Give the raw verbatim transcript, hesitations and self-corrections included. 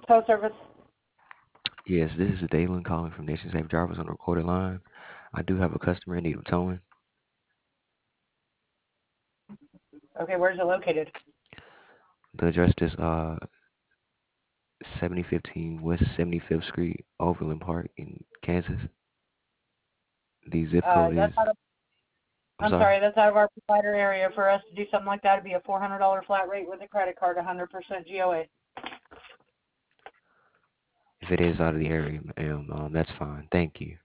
Tow service. Yes, this is Dalen calling from Nation Safe Drivers on the recorded line. I do have a customer in need of towing. Okay, where's it located? The address is uh seventy fifteen West seventy-fifth Street, Overland Park in Kansas. The zip Uh, code that's is, out of, I'm I'm sorry, sorry, that's out of our provider area. For us to do something like that, it'd be a four hundred dollar flat rate with a credit card, one hundred percent G O A. if it is out of the area, ma'am, um, that's fine. Thank you.